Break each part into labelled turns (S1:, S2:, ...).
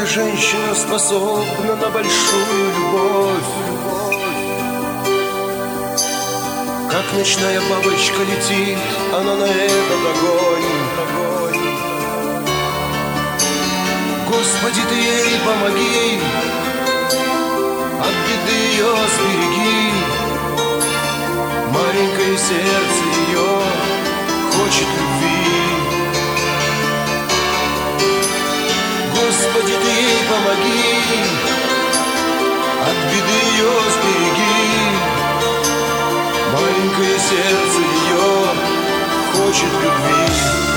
S1: женщина способна на большую любовь. Как ночная бабочка летит она на этот огонь. Господи, Ты ей помоги, от беды ее сбереги. Маленькое сердце ее хочет любви. Господи, Ты ей помоги, от беды ее сбереги. Маленькое сердце ее хочет любви.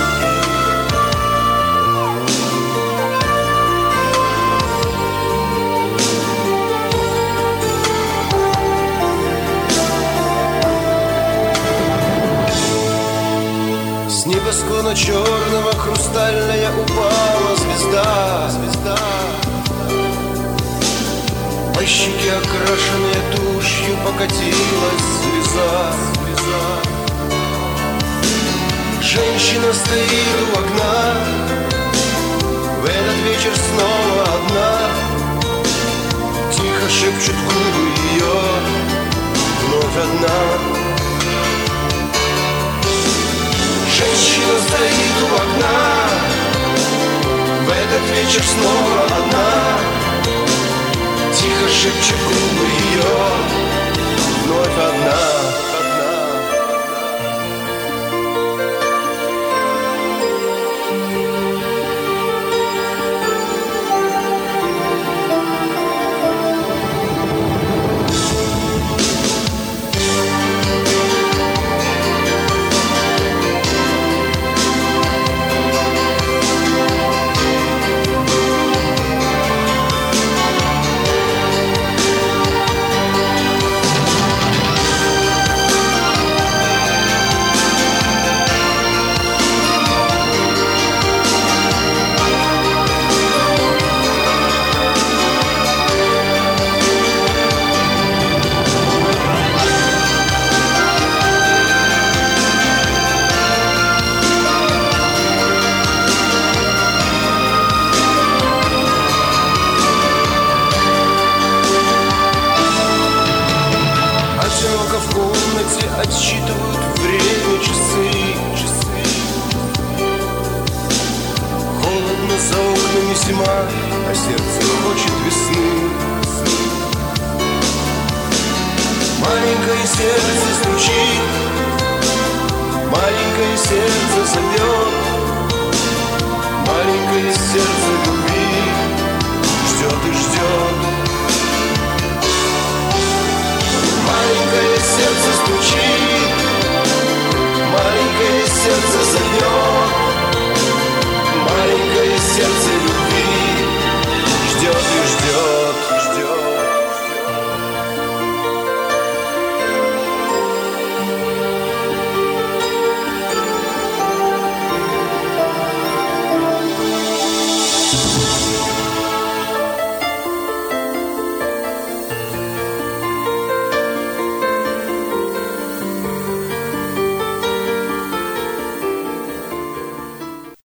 S1: С небосклона черного хрустальная упала звезда. По щеке, окрашенной тушью, покатилась слеза. Женщина стоит у окна, в этот вечер снова одна. Тихо шепчут губы ее, вновь одна. Женщина стоит у окна, в этот вечер снова одна. Тихо шепчет губы ее, вновь одна. В комнате отсчитывают время часы. Холодно за окнами зима, а сердце хочет весны. Маленькое сердце стучит, маленькое сердце зовет.